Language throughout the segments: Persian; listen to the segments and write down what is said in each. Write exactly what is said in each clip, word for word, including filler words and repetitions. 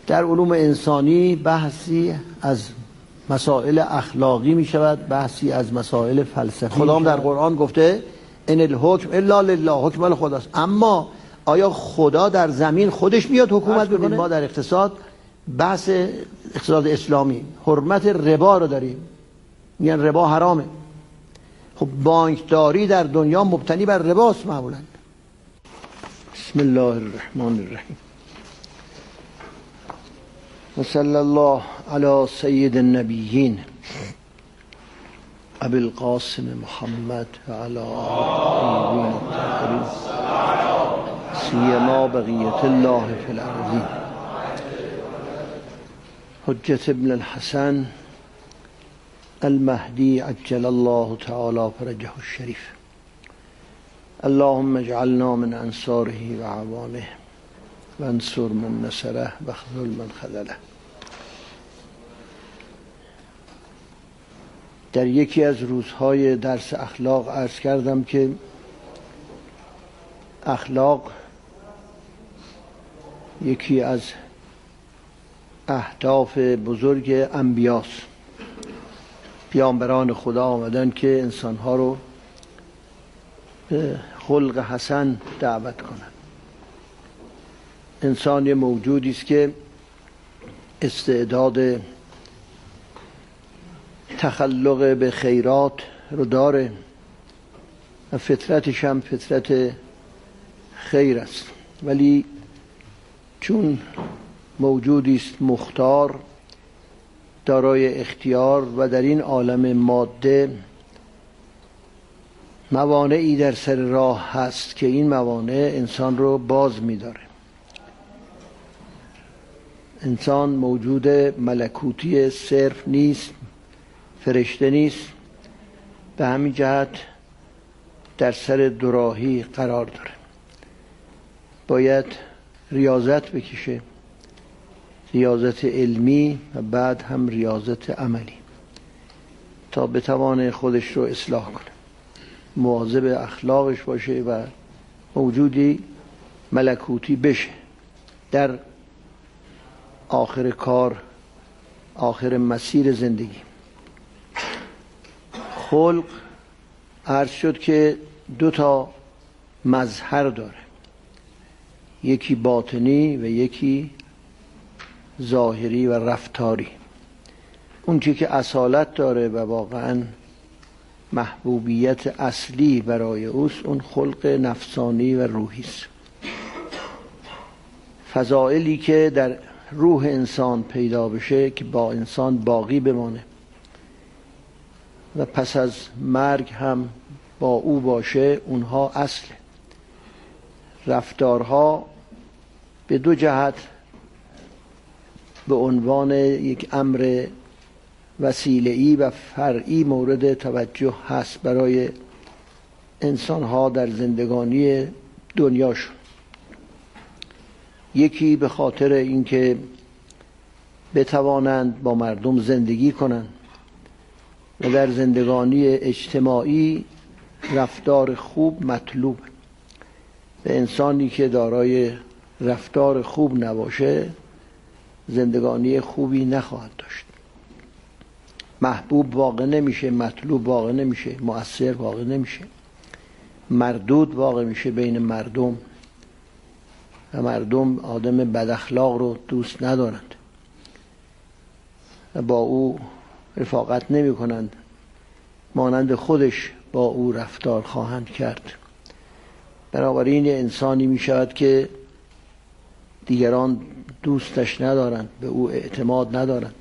در علوم انسانی بحثی از مسائل اخلاقی می شود، بحثی از مسائل فلسفی. خدا هم در قرآن گفته ان الحکم الا لله، حکم مال خداست. اما آیا خدا در زمین خودش میاد حکومت بکنه؟ ما در اقتصاد بحث اقتصاد اسلامی حرمت ربا رو داریم، میگن ربا حرامه. خب بانکداری در دنیا مبتنی بر رباست معمولا. بسم الله الرحمن الرحیم و صلی الله علی سید النبیین ابی القاسم محمد و علی آله الطاهرین سیما بقیة الله فی الارضین حجة ابن الحسن المهدی عجل الله تعالی فرجه الشریف. اللهم اجعلنا من انصاره و عوانه و انصر من نصره و خذل من خذله. در یکی از روزهای درس اخلاق عرض کردم که اخلاق یکی از اهداف بزرگ انبیاست. پیامبران خدا آمدن که انسانها رو به خلق حسن دعوت کنند. انسان یه موجودی است که استعداد تخلق به خیرات رو داره و فطرتش هم فطرت خیر است، ولی چون موجودی است مختار دارای اختیار و در این عالم ماده موانعی در سر راه هست که این موانع انسان رو باز می‌داره. انسان موجود ملکوتی صرف نیست، فرشته نیست، به همین جهت در سر دوراهی قرار داره. باید ریاضت بکشه، ریاضت علمی و بعد هم ریاضت عملی، تا بتوانه خودش رو اصلاح کنه، مواظب اخلاقش باشه و موجودی ملکوتی بشه. در آخر کار، آخر مسیر زندگی، خلق عرض شد که دو تا مظهر داره، یکی باطنی و یکی ظاهری و رفتاری. اون چی که اصالت داره و واقعا محبوبیت اصلی برای اوست، اون خلق نفسانی و روحی است. فضائلی که در روح انسان پیدا بشه که با انسان باقی بمانه و پس از مرگ هم با او باشه، اونها اصله. رفتارها به دو جهت به عنوان یک امر وسیله‌ای و فرعی مورد توجه هست برای انسان‌ها در زندگانی دنیاشون. یکی به خاطر اینکه بتوانند با مردم زندگی کنند و در زندگانی اجتماعی رفتار خوب مطلوب. به انسانی که دارای رفتار خوب نباشه زندگانی خوبی نخواهد داشت. محبوب واقع نمیشه، مطلوب واقع نمیشه، مؤثر واقع نمیشه، مردود واقع میشه بین مردم و مردم آدم بد اخلاق رو دوست ندارند و با او رفاقت نمی کنند، مانند خودش با او رفتار خواهند کرد. بنابراین انسانی می شود که دیگران دوستش ندارند، به او اعتماد ندارند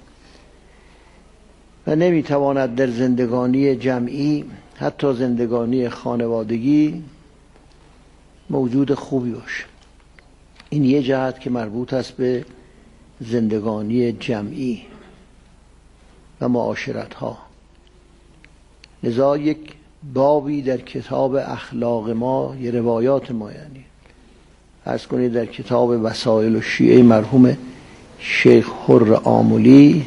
و نمی تواند در زندگانی جمعی، حتی زندگانی خانوادگی، موجود خوبی باشه. این یه جهت که مربوط است به زندگانی جمعی و معاشرت ها. لذا یک بابی در کتاب اخلاق ما، یه روایات ما، یعنی عرض کنید در کتاب وسائل الشیعه مرحوم شیخ حر آملی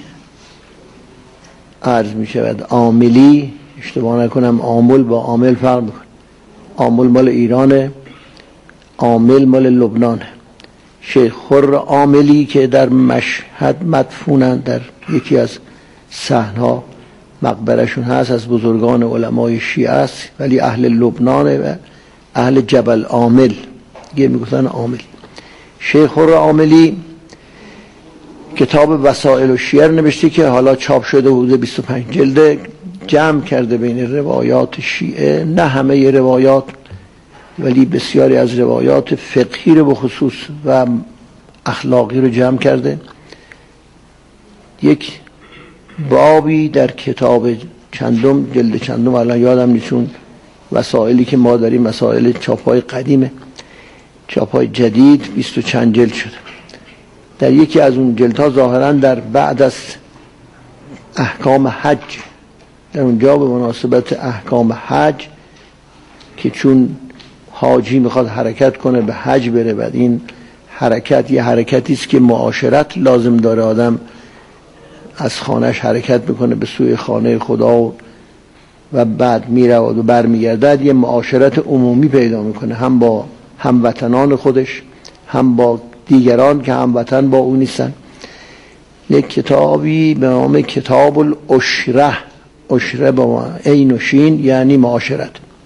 عرض می شود، عاملی، اشتباه نکنم عامل با عامل فرق میکنه. عامل مال ایرانه، عامل مال لبنانه. شیخ خر عاملی که در مشهد مدفونند، در یکی از صحن‌ها مقبرشون هست، از بزرگان علمای شیعه است، ولی اهل لبنان و اهل جبل عامل دیگه میگفتن عاملی. شیخ خر عاملی کتاب وسائل الشیعه نوشته که حالا چاپ شده بوده، بیست و پنج جلده، جمع کرده بین روایات شیعه، نه همه روایات ولی بسیاری از روایات فقهی رو به خصوص و اخلاقی رو جمع کرده. یک بابی در کتاب چندم، جلد چندم الان یادم نیست، چون وسائلی که ما داریم مسائل چاپای قدیمه، چاپای جدید بیست و چند جلد شده. در یکی از اون جلدها ظاهرا در بعد از احکام حج، در اونجا به مناسبت احکام حج که چون حاجی میخواد حرکت کنه به حج بره، بعد این حرکت یه حرکتی است که معاشرت لازم داره، آدم از خانهش حرکت میکنه به سوی خانه خدا و بعد میره و برمیگرده، یه معاشرت عمومی پیدا میکنه، هم با هموطنان خودش هم با دیگران که هموطن با اون نیستن. یک کتابی به نام کتاب العشره، عشره با عین و شین یعنی معاشرت،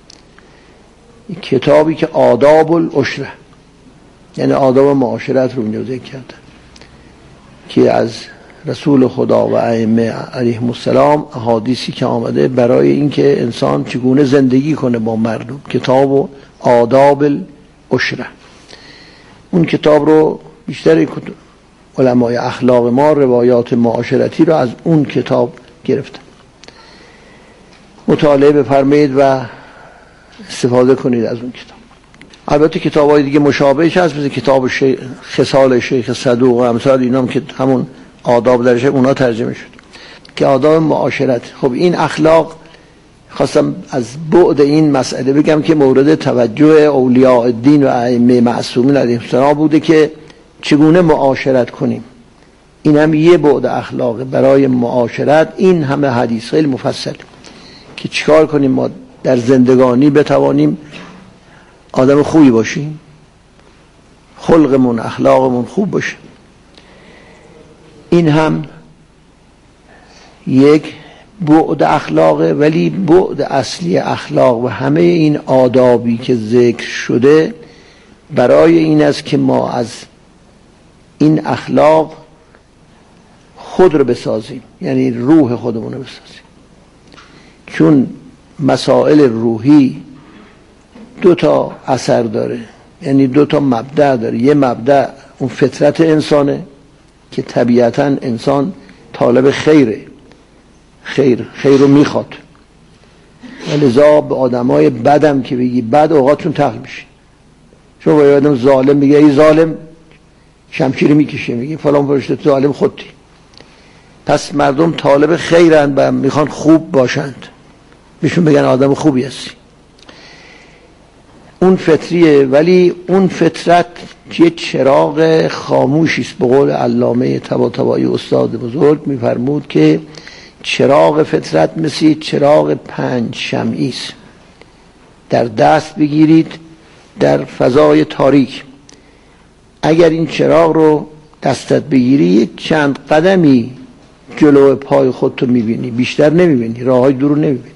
کتابی که آداب العشره یعنی آداب معاشرت رو اونجا ذکر کرده که از رسول خدا و ائمه علیهم السلام احادیثی که آمده برای اینکه انسان چگونه زندگی کنه با مردم، کتاب و آداب العشره. اون کتاب رو بیشتر علمای اخلاق ما روایات معاشرتی رو از اون کتاب گرفتن. مطالعه بفرمایید و استفاده کنید از اون کتاب. البته کتاب‌های دیگه مشابهش هست، مثل کتاب شیخ خصال شیخ صدوق و امثال اینام که همون آداب درشه، اونا ترجمه شد که آداب معاشرت. خب این اخلاق، خواستم از بعد این مسئله بگم که مورد توجه اولیاء الدین و ائمه معصومین علیهم السلام بوده که چگونه معاشرت کنیم. این هم یه بعد اخلاقه برای معاشرت. این همه حدیث خیلی مفصل که چیکار کنیم ما در زندگانی بتوانیم آدم خوبی باشیم، خلقمون اخلاقمون خوب باشه. این هم یک بعد اخلاقه، ولی بعد اصلی اخلاق و همه این آدابی که ذکر شده برای این است که ما از این اخلاق خود رو بسازیم، یعنی روح خودمون رو بسازیم. چون مسائل روحی دو تا اثر داره، یعنی دو تا مبدأ داره. یه مبدأ اون فطرت انسانه که طبیعتاً انسان طالب خیره، خیر خیر رو میخواد، ولذا به آدمای بدم که بگی بد اوقاتون تقل میشه. چون باید آدم ظالم بگی ای ظالم، شمشیر میکشه، میگه فلان فرشته ظالم خودتی. پس مردم طالب خیرند و میخوان خوب باشند، بهشون بگن آدم خوبی هستی. اون فطریه، ولی اون فطرت یه چراغ خاموشی است. به قول علامه طباطبایی استاد بزرگ میفرمود که چراغ فطرت مثل چراغ پنج شمعی است، در دست بگیرید در فضای تاریک. اگر این چراغ رو دستت بگیری یک چند قدمی جلو پای خودتو میبینی، بیشتر نمیبینی، راههای دور رو نمیبینی.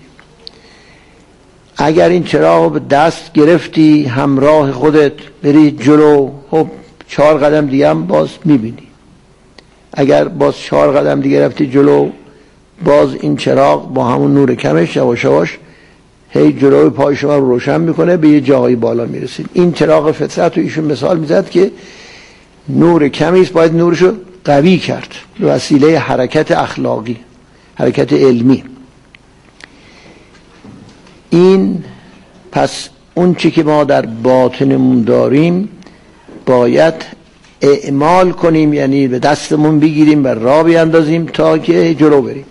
اگر این چراغ رو به دست گرفتی همراه خودت بری جلو، خب چهار قدم دیگه هم باز میبینی. اگر باز چهار قدم دیگه رفتی جلو، باز این چراغ با همون نور کمش یواش یواش هی جلوی پای شما رو روشن میکنه، به یه جایی بالا میرسید. این چراغ فطرت رو ایشون مثال میزد که نور کمی است، باید نورشو قوی کرد به وسیله حرکت اخلاقی، حرکت علمی. این پس اون چی که ما در باطنمون داریم باید اعمال کنیم، یعنی به دستمون بگیریم و راه بیاندازیم تا که جلو بریم.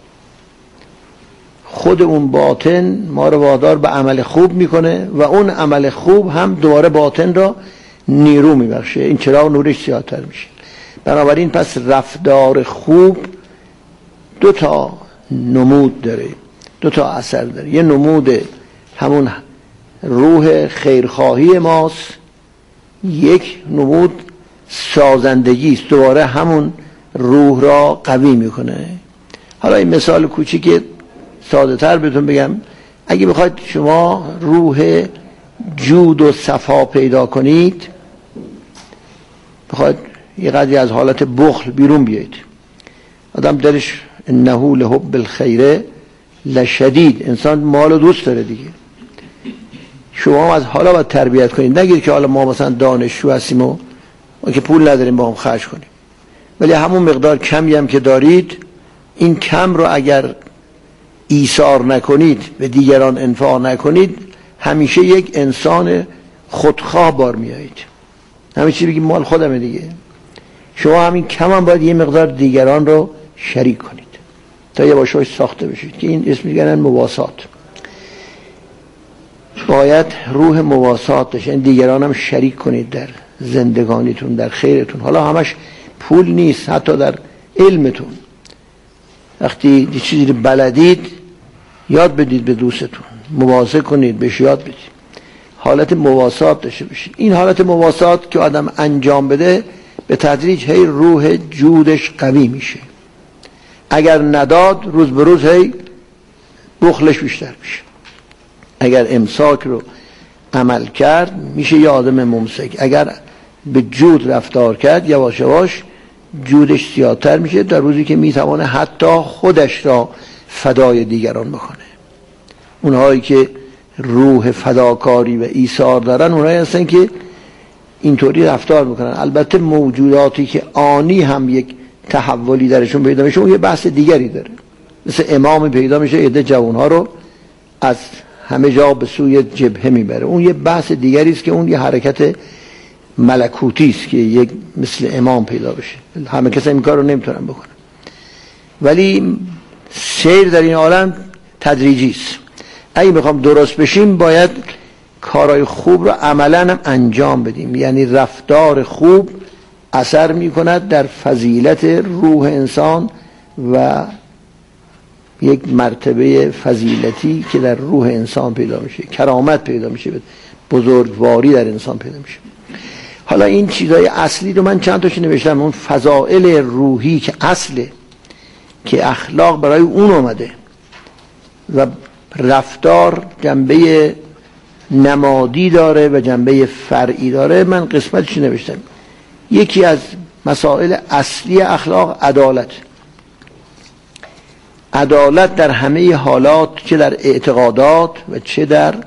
خود اون باطن ما رو وادار به عمل خوب میکنه و اون عمل خوب هم دوباره باطن را نیرو میبخشه، این چراغ نورش زیادتر میشه. بنابراین پس رفتار خوب دو تا نمود داره، دو تا اثر داره. یه نمود همون روح خیرخواهی ماست، یک نمود سازندگی است، دوباره همون روح را قوی میکنه. حالا این مثال کوچیک ساده تر بهتون بگم، اگه بخواید شما روح جود و صفا پیدا کنید، بخواید یه قدری از حالت بخل بیرون بیایید، آدم درش انه لحب الخیر لشدید، انسان مال و دوست داره دیگه، شما از حالا باید تربیت کنید. نگید که حالا ما مثلا دانشجو هستیم و ما که پول نداریم با هم خرج کنیم، ولی همون مقدار کمی هم که دارید، این کم رو اگر ایثار نکنید، به دیگران انفاق نکنید، همیشه یک انسان خودخواه بار میایید. همه چی بگید مال خودمه دیگه. شما همین کم هم باید یه مقدار دیگران رو شریک کنید تا یه باشوش ساخته بشید، که این اسم میگن مواسات. باید روح مواسات داشت، این دیگران هم شریک کنید در زندگانیتون، در خیرتون. حالا همش پول نیست، حتی در علمتون، وقتی یه چیزی رو بلدید یاد بدید به دوستتون، مواظب کنید بهش یاد بدید، حالت مواسات داشته باشید. این حالت مواسات که آدم انجام بده، به تدریج هی روح جودش قوی میشه. اگر نداد، روز به روز هی بخلش بیشتر میشه. اگر امساک رو عمل کرد، میشه یه آدم ممسک. اگر به جود رفتار کرد، یواش یواش جودش زیادتر میشه، در روزی که میتوانه حتی خودش را فدای دیگران بکنه. اونهایی که روح فداکاری و ایثار دارن، اونهایی هستن که اینطوری رفتار میکنن. البته موجوداتی که آنی هم یک تحولی درشون پیدا میشه، اون یه بحث دیگری داره. مثل امام پیدا میشه، عده جوانها رو از همه جا به سوی جبهه میبره، اون یه بحث دیگری است که اون یه حرکت ملکوتی است که یک مثل امام پیدا بشه. همه کسی این کار رو نمیتونن بکنن، ولی سیر در این عالم تدریجی است. اگه میخوام درست بشیم، باید کارهای خوب رو عملا هم انجام بدیم. یعنی رفتار خوب اثر میکند در فضیلت روح انسان و یک مرتبه فضیلتی که در روح انسان پیدا میشه، کرامت پیدا میشه، بزرگواری در انسان پیدا میشه. حالا این چیزای اصلی رو من چند تاشو نوشتم. اون فضائل روحی که اصله، که اخلاق برای اون اومده، و رفتار جنبه نمادی داره و جنبه فرعی داره، من قسمتش نوشتم. یکی از مسائل اصلی اخلاق عدالت. عدالت در همه حالات، چه در اعتقادات و چه در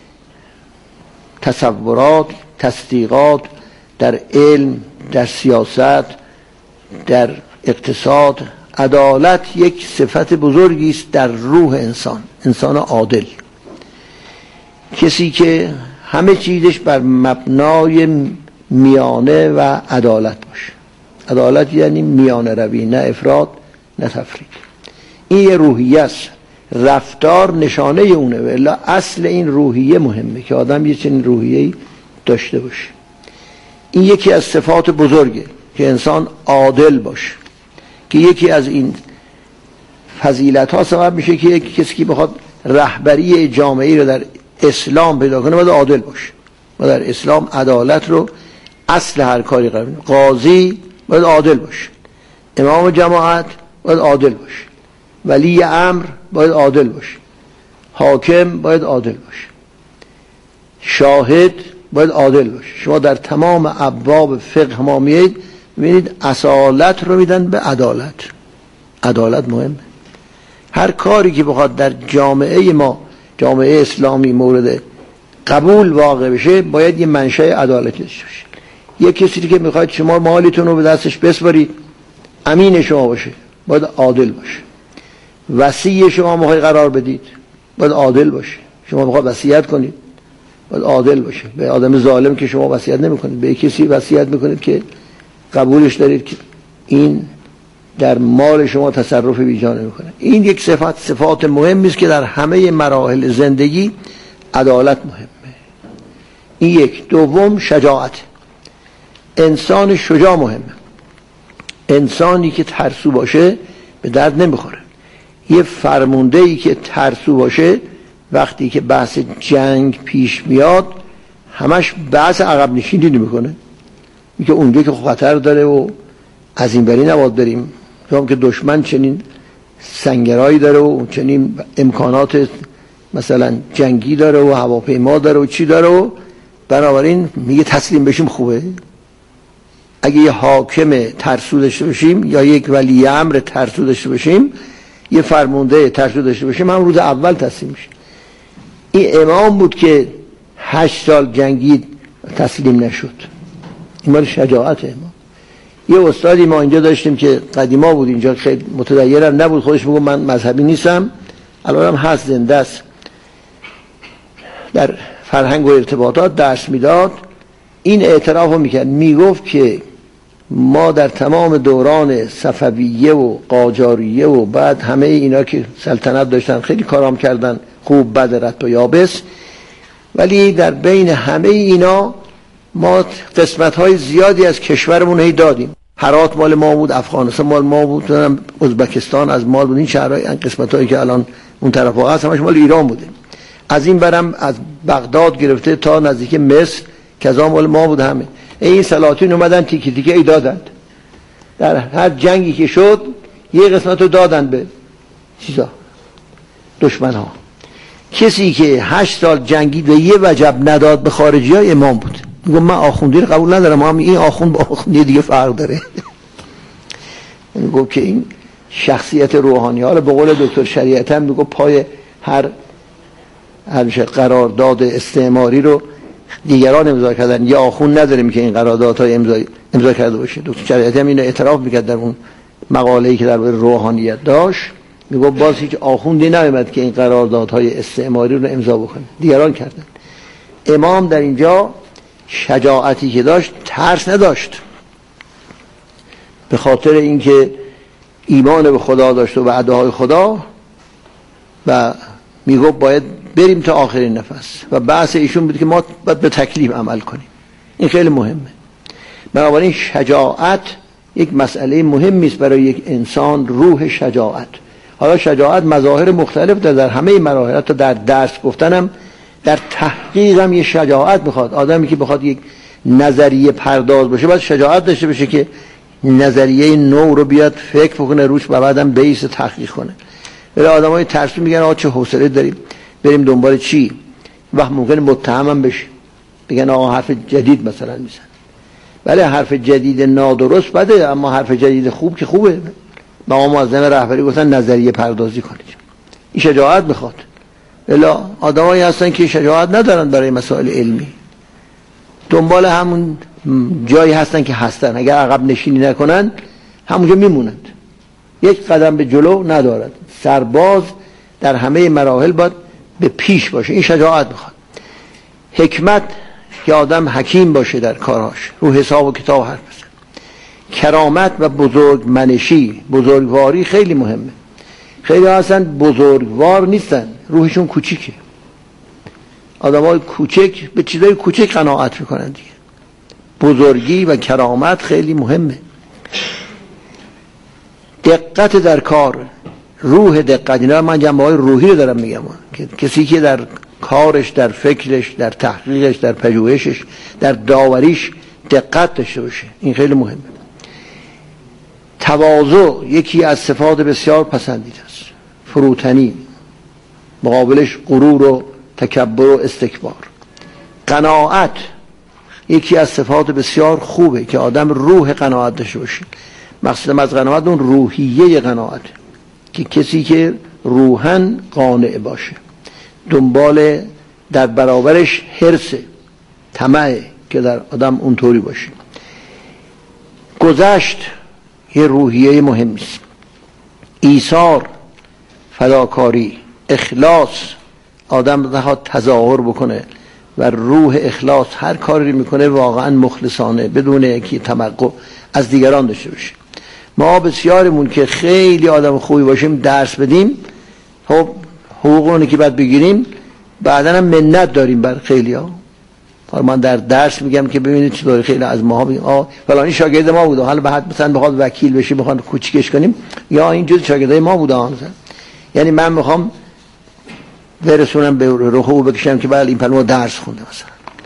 تصورات، تصدیقات، در علم، در سیاست، در اقتصاد. عدالت یک صفت بزرگی است در روح انسان، انسان عادل، کسی که همه چیزش بر مبنای میانه و عدالت باشه. عدالت یعنی میانه روی، نه افراط نه تفریط. این یه روحیه است، رفتار نشانه اونه، و الا اصل این روحیه مهمه که آدم یه چنین روحیه‌ای داشته باشه. این یکی از صفات بزرگه که انسان عادل باشه، که یکی از این فضیلت ها سبب میشه که یک کسی که بخواد رهبری جامعه رو در اسلام پیدا کنه، باید عادل باشه. و در اسلام عدالت رو اصل هر کاری قرار میده. قاضی باید عادل باشه، امام جماعت باید عادل باشه، ولی امر باید عادل باشه، حاکم باید عادل باشه، شاهد باید عادل باشه. شما در تمام ابواب فقه ما میید میبینید اصالت رو میدن به عدالت. عدالت مهمه. هر کاری که بخواد در جامعه ما، جامعه اسلامی، مورد قبول واقع بشه، باید یه منشأ عدالتی داشته باشه. یه کسی که میخواید شما مالیتون رو به دستش بسپارید، امین شما باشه، باید عادل باشه. وصی شما میخواید قرار بدید، باید عادل باشه. شما میخواید وصیت کنید، باید عادل باشه. به آدم ظالم که شما وصیت نمیکنید، به کسی وصیت میکنید که قبولش دارید که این در مال شما تصرف بیجا نمیکنه. این یک صفت صفات مهمی است که در همه مراحل زندگی عدالت مهمه. این یک. دوم، شجاعت. انسان شجاع مهمه. انسانی که ترسو باشه به درد نمیخوره. یه فرمانده ای که ترسو باشه، وقتی که بحث جنگ پیش میاد، همش بحث عقب نشینی نمیکنه، میگه اونجا که خطر داره و از این بری نباید بریم، چون که دشمن چنین سنگرایی داره و چنین امکانات مثلا جنگی داره و هواپیما داره و چی داره و بنابراین میگه تسلیم بشیم خوبه. اگه یه حاکم ترسو داشته باشیم یا یک ولی امر ترسو داشته باشیم، یه فرمانده ترسو داشته باشیم، هم روز اول تسلیم میشیم. این امام بود که هشت سال جنگید تسلیم نشد. این مال شجاعت امام. یه استادی ما اینجا داشتیم که قدیما بود، اینجا خیلی متدین نبود، خودش میگه من مذهبی نیستم، الان هم هست، زنده است، در فرهنگ و ارتباطات درس میداد. این اعتراف رو میکرد، میگفت که ما در تمام دوران صفویه و قاجاریه و بعد همه اینا که سلطنت داشتن خیلی کارام کردن، خوب بد رد و یابس، ولی در بین همه اینا ما قسمت های زیادی از کشورمون هی دادیم. هرات مال ما بود، افغانستان مال ما بود، ازبکستان از مال بود، این شهرهای این قسمت هایی که الان اون طرف ها هست همش مال ایران بوده. از این برم از بغداد گرفته تا نزدیک مصر که از آن مال ما بود همه. این سلاطین اومدن تیکی تیکی ای دادند، در هر جنگی که شد یه قسمت رو دادن به چیزا دشمن ها. کسی که هشت سال جنگید و یه وجب نداد به خارجی ها امام بود. میگم من آخوندی رو قبول ندارم، اما این آخوند با آخوندی دیگه فرق داره. میگم که این شخصیت روحانی ها رو به قول دکتر شریعت هم میگم پای هر هر قرارداد استعماری رو دیگران امضا کردن، یا آخوند نداریم که این قراردادهای امضا امضا کرده باشه. دکتر شریعتی هم اینو اعتراف میکرد در اون مقاله‌ای که درباره روحانیت داشت، میگه باز هیچ آخوندی نمیاد که این قراردادهای استعماری رو امضا بکنه، دیگران کردن. امام در اینجا شجاعتی که داشت، ترس نداشت، به خاطر اینکه ایمان به خدا داشت و وعده‌های خدا و میگه باید بریم تا آخرین نفس. و بحث ایشون بود که ما باید به تکلیف عمل کنیم، این خیلی مهمه. بنابراین شجاعت یک مسئله مهمی است برای یک انسان، روح شجاعت. حالا شجاعت مظاهر مختلف داره در همه مراحل، تا در درس گفتنم، در تحقیق هم یه شجاعت میخواد. آدمی که بخواد یک نظریه پرداز باشه باید شجاعت داشته باشه که نظریه نو رو بیاد فکر بکنه روش و بعدم بیس تحقیق کنه. ولی آدمای ترسو میگن آقا چه حوصله داریم بریم دنبال چی، وقت ممکنه متهمم بشه، بگن آقا حرف جدید مثلا میزن. ولی حرف جدید نادرست بده، اما حرف جدید خوب که خوبه. ما معظم رهبری گفتن نظریه پردازی کنید، این شجاعت میخواد. الا آدمایی هستن که شجاعت ندارن برای مسائل علمی، دنبال همون جایی هستن که هستن، اگر عقب نشینی نکنن همونجا میمونند، یک قدم به جلو ندارد. سرباز در همه مراحل باید به پیش باشه، این شجاعت میخواد. حکمت که آدم حکیم باشه در کاراش، رو حساب و کتاب حرف بزنه. کرامت و بزرگ منشی، بزرگواری خیلی مهمه. خیلی هستن بزرگوار نیستن، روحشون کوچیکه. آدمای کوچک به چیزای کوچک قناعت میکنن دیگه. بزرگی و کرامت خیلی مهمه. دقت در کار، روح دقت، اینا من جنبه های روحی رو دارم میگم، که کسی که در کارش، در فکرش، در تحقیقش، در پژوهشش، در داوریش دقت داشته باشه، این خیلی مهمه. تواضع یکی از صفات بسیار پسندیده است. فروتنی، مقابلش غرور و تکبر و استکبار. قناعت یکی از صفات بسیار خوبه که آدم روح قناعت داشته باشه. مقصدم از قناعت اون روحیه قناعت، که کسی که روحن قانع باشه، دنبال در برابرش حرص، طمع که در آدم اونطوری باشه. گذشت یه روحیه مهمی است. ایثار، فداکاری، اخلاص، آدم نخواد تظاهر بکنه و روح اخلاص هر کاری میکنه واقعا مخلصانه، بدون یکی توقع از دیگران داشته باشه. ما بسیارمون که خیلی آدم خوبی باشیم درس بدیم، خب حقوقونی که بعد بگیریم بعدا هم منت داریم بر خیلی ها. من در درس میگم که ببینید چطوری خیلی از ماها میگن آ فلانی شاگرد ما بود، حالا بعد مثلا بخواد وکیل بشه، بخواد کوچیکش کنیم، یا این جز شاگردای ما بود آن. یعنی من میخوام برسونم به رخو بکشم که بله این پلمو درس خونده مثلا.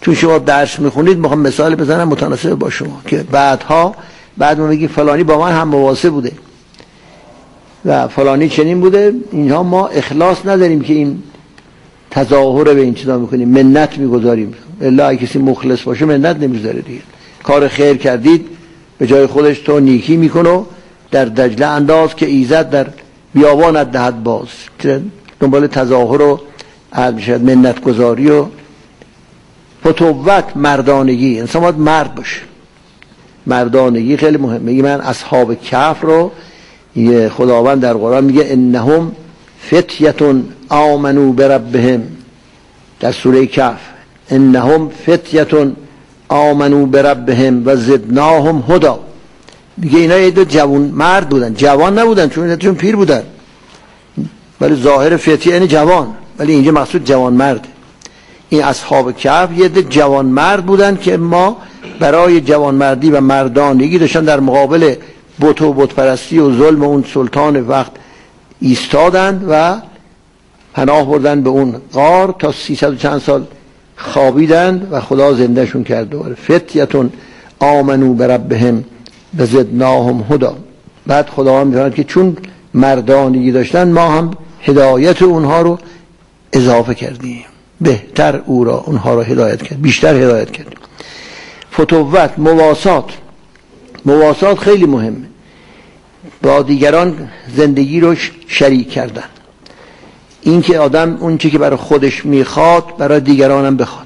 چون شما درس میخونید میخوام مثال بزنم متناسب با شما که بعدها بعد ما میگیم فلانی با من هم مواسه بوده و فلانی چنین بوده، اینها ما اخلاص نداریم که این تظاهر به این چیزا میکنیم، منت میگذاریم. الا اگه کسی مخلص باشه منت نمیذاره دیگه. کار خیر کردید به جای خودش تو نیکی میکنه در دجله انداز که ایزد در بیابانت دهد باز. دنبال تظاهر و منت گذاری و فتوت مردانگی، انسان باید مرد باشه. مردانگی خیلی مهمه. میگه من اصحاب کهف رو خداوند در قرآن میگه انهم فتیتون آمنو بربهم، در سوره کهف انهم فتیتون آمنو بربهم و زدناهم هدا. میگه اینا یه دو جوان مرد بودن، جوان نبودن چون چون پیر بودن، ولی ظاهر فتیه یعنی جوان، ولی اینجا مقصود جوان مرد. این اصحاب کهف یه دو جوان مرد بودن که ما برای جوان مردی و مردانگی داشتن در مقابل بت و بت پرستی و ظلم اون سلطان وقت ایستادند و پناه بردن به اون غار تا سیصد و چند سال خوابیدند و خدا زندهشون کرد دوباره. فتیتون آمنو بربهم و زدناهم هدا. بعد خدا میفرماید که چون مردانگی داشتن ما هم هدایت اونها رو اضافه کردیم، بهتر او را اونها رو هدایت کرد، بیشتر هدایت کردیم. فتوت مواسات، مواسات خیلی مهمه. با دیگران زندگی رو شریک کردن، این که آدم اون چی که برای خودش میخواد برای دیگران هم بخواد،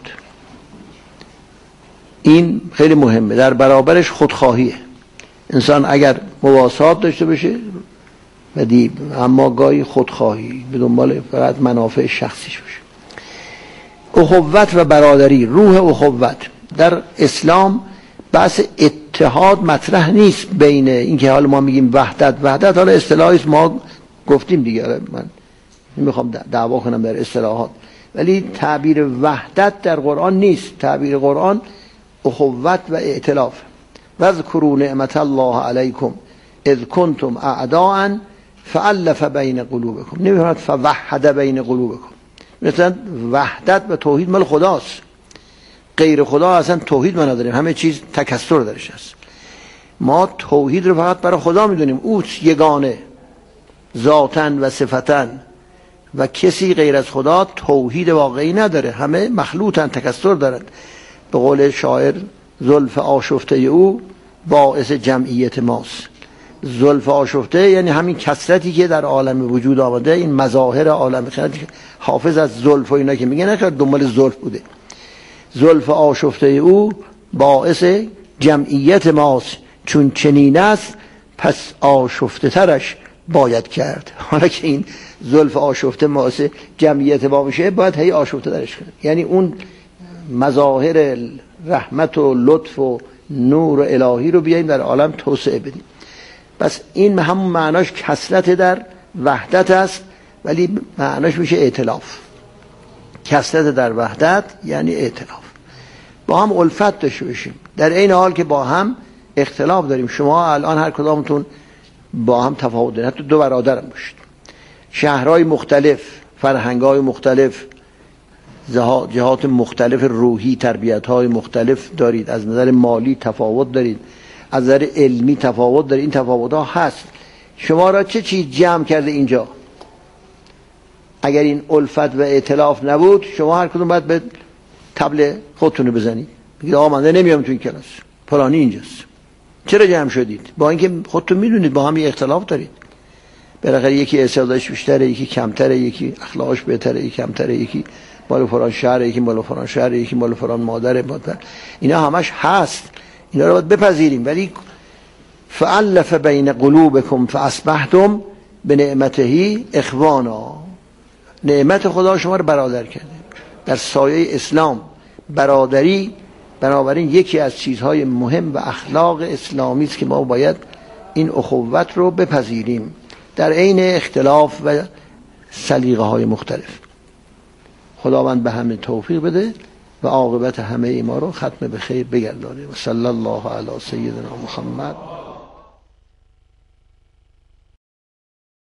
این خیلی مهمه. در برابرش خودخواهیه. انسان اگر مواسات داشته باشه و دی اما گاهی خودخواهی به دنبال فقط منافع شخصیش باشه. اخوت و برادری، روح اخوت در اسلام بحث اتحاد مطرح نیست بین این که حالا ما میگیم وحدت، وحدت حالا اصطلاحی ما گفتیم دیگه، من نمیخوام دعوا کنم در اصطلاحات، ولی تعبیر وحدت در قرآن نیست. تعبیر قرآن اخوت و ائتلاف. واذکروا نعمت الله علیکم اذ کنتم اعداء فالف بین قلوبکم، نمیفرماید فوحد بین قلوبکم. مثلا وحدت و توحید مال خداست، غیر خدا اصلا توحید ما نداریم، همه چیز تکثر درش هست. ما توحید رو فقط برای خدا میدونیم، او یگانه ذاتن و صفتن و کسی غیر از خدا توحید واقعی نداره، همه مخلوطن، تکثر دارند. به قول شاعر زلف آشفته او باعث جمعیت ماست. زلف آشفته یعنی همین کثرتی که در عالم وجود آمده، این مظاهر عالم. حافظ از زلف و اینا که میگه نکرد دنبال زلف بوده. زلف آشفته او باعث جمعیت ماست، چون چنین است پس آشفته ترش باید کرد. حالا که این زلف آشفته باعث جمعیت ما میشه، باید هی آشفته ترش کرد. یعنی اون مظاهر رحمت و لطف و نور الهی رو بیاییم در عالم توسعه بدیم. پس این همون معناش کثرت در وحدت است، ولی معناش میشه ائتلاف. کثرت در وحدت یعنی ائتلاف، با هم الفت داشته باشیم در این حال که با هم اختلاف داریم. شما الان هر کدامتون با هم تفاوت دارید، حتی دو برادرم باشید، شهرهای مختلف، فرهنگ‌های مختلف، جهات مختلف روحی، تربیت‌های مختلف دارید، از نظر مالی تفاوت دارید، از نظر علمی تفاوت دارید. این تفاوت‌ها هست. شما را چه چیز جمع کرده اینجا؟ اگر این الفت و ائتلاف نبود، شما هر کدوم باید به طبل خودتون بزنید، بگید آقا من نمیام تو این کلاس، فلانی اینجاست. چرا جمع شدید؟ با اینکه خودتون میدونید با هم یه اختلاف دارید. بالاخره یکی استعدادش بیشتره، یکی کمتره، یکی اخلاقش بهتره، یکی کمتره، یکی مال فلان شهر، یکی مال فلان شهر، یکی مال فلان مادر مادر. اینا همش هست، اینا رو باید بپذیریم. ولی فالف بین قلوبکم فاصبحتم بنعمته اخوانا، نعمت خدا شما رو برادر کرده. در سایه اسلام برادری بنابراین یکی از چیزهای مهم و اخلاق اسلامی است که ما باید این اخوت رو بپذیریم در عین اختلاف و سلیقه های مختلف. خداوند به همه توفیق بده و عاقبت همه ما رو ختم به خیر بگردانه. و صلی الله علی سیدنا محمد.